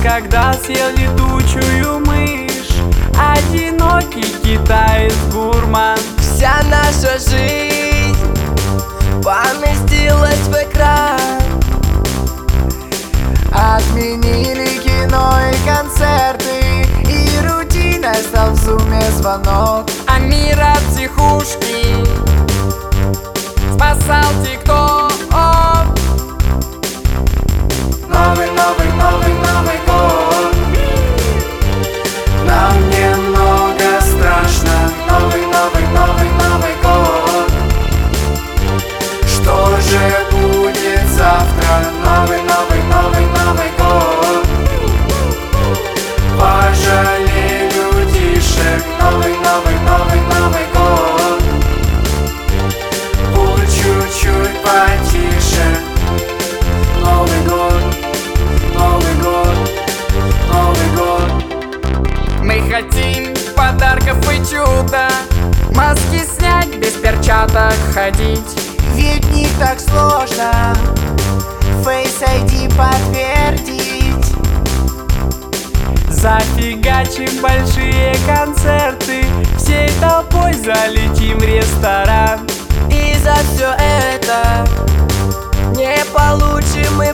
когда съел летучую мышь. Одинокий китаец-гурман. Вся наша жизнь поместилась в экран. Отменили кино и концерты, и рутиной стал в зуме звонок. А мир от психушки спасал ТикТок. Новый, новый, новый, новый год. Нам немного страшно. Новый, новый, новый, новый год. Что же будет завтра? Новый, новый, новый, новый год. Пожалей людишек. Новый, новый, новый, новый год. Будь чуть-чуть потише. Новый год, Новый год, Новый год. Мы хотим подарков и чуда, маски снять, без перчаток ходить. Ведь не так сложно Face ID подтвердить. Зафигачим большие концерты, всей толпой залетим в ресторан. И за все это не получим мы